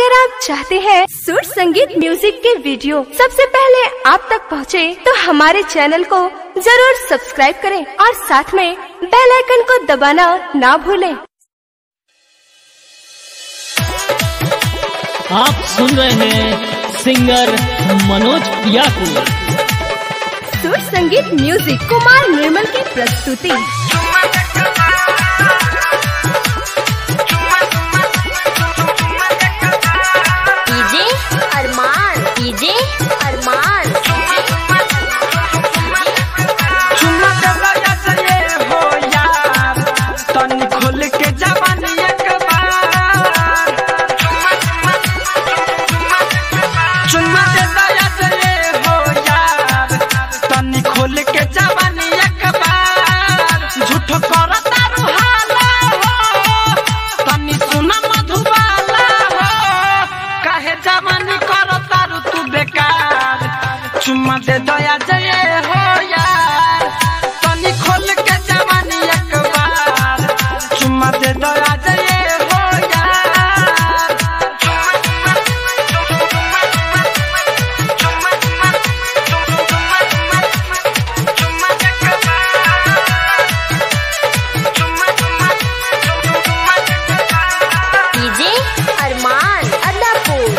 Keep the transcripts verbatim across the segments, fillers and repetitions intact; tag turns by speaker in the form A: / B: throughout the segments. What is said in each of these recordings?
A: अगर आप चाहते हैं सुर संगीत म्यूजिक के वीडियो सबसे पहले आप तक पहुंचे, तो हमारे चैनल को जरूर सब्सक्राइब करें और साथ में बेल आइकन को दबाना ना भूलें।
B: आप सुन रहे हैं सिंगर मनोज पिया को।
A: सुर संगीत म्यूजिक कुमार निर्मल की प्रस्तुति।
C: चुम्मा दे दया जय हो यार, तनी खोल के जवानी एक बार। चुम्मा दे दया जय हो यार,
A: डीजे अरमान अदापुर।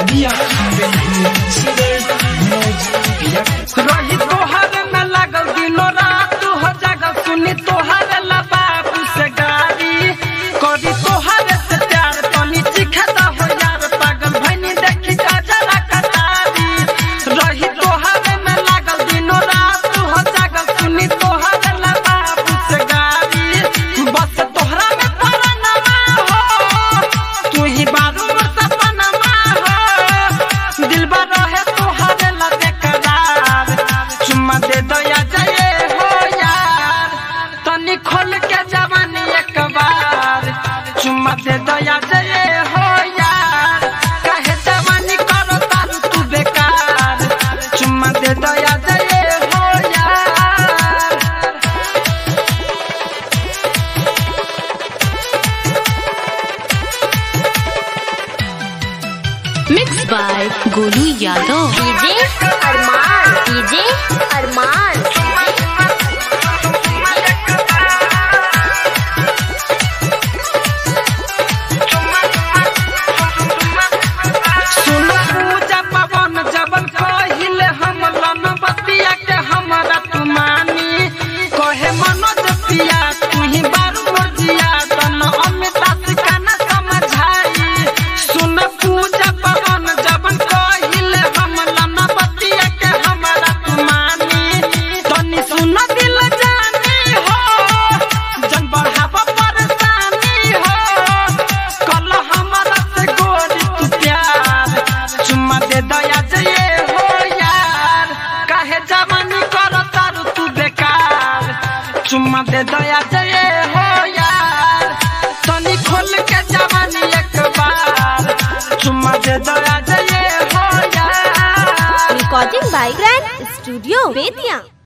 C: रही तोहर में लागल दिनो रात हो जागल, सुनी तोहर बाबू से गारी करी तोहर से प्यार, तनी चिखता हो यार। पागल भैनी देखी जरा कतारी, रही तोहर में लागल दिनो रात हो जागल, सुनी तोहर बाबू से गारी। बस तोहरा में परनमा हो, तू ही बारू सपनमा हो, दिल बा रहे तोहर ला बेकरार। चुम्मा दे दया जय हो यार, तनी खोल के जवानी एक बार। चुम्मा दे दया जय हो यार, काहे जवानी करो तारू तू बेकार। चुम्मा दे दया जय हो यार।
B: Mix by Golu Yadav.
A: DJ Arman, DJ Arman.
C: सुन पूजा पवन जबन कहिल हम लन बतिया के हमरा तू मानी, कहे मनोज पिया तू ही बारू मोरजिया, तन अमिता सिकाना समझाई। सुन पूजा पवन जबन कहिल हम लन बतिया के हमरा तू मानी, तनी सुन दिल जानी हो, जन बढ़ावा परेशानी हो, कल हमरा से गोरी तू प्यार। चुम्मा दे दया जय हो यार, काहे जवानी करो तारू तू बेकार। चुम्मा दे दया जय हो यार, तनी खोल के जवानी एक बार। चुम्मा दे दया जय हो यार।
A: Recording by grand studio Bettiah.